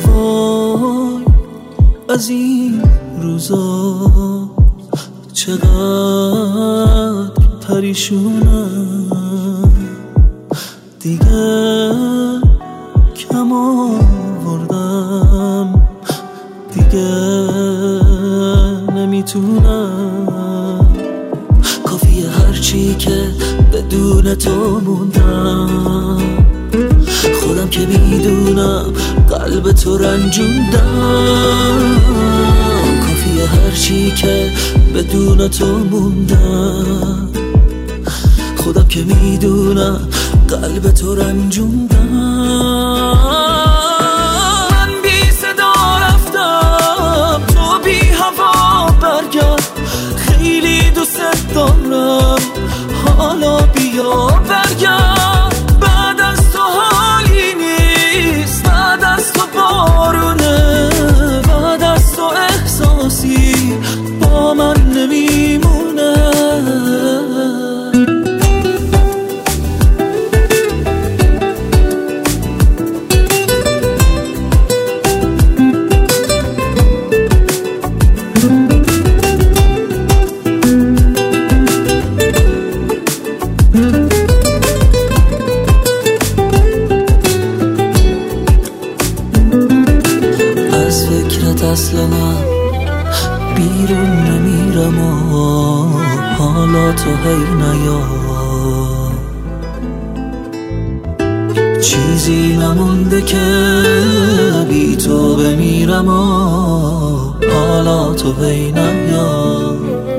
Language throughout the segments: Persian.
وای از این روزا چقدر پریشونم، دیگه کم آوردم، دیگه نمیتونم. کافیه هرچی که بدون تو موندم، خودم که میدونم قلب تو رنجوندم. کافیه هرچی که بدون تو موندم، خودم که میدونم قلب تو رنجوندم. من بی صدا رفتم، تو بی هوا برگرد، خیلی دوست دارم، حالا بیا برگرد. بعد از تو حالی نیست، بعد از تو بارونه، بعد از تو احساسی با من نمیمونه. اصلا بیرون نمیرم و حالا تو هی نیا، چیزی نمونده که بی تو بمیرم و حالا تو هی نیا.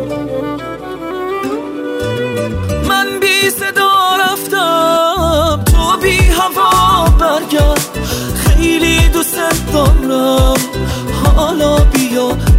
من بی صدا رفتم، تو بی هوا برگرد، خیلی دوست دارم، حالا بیا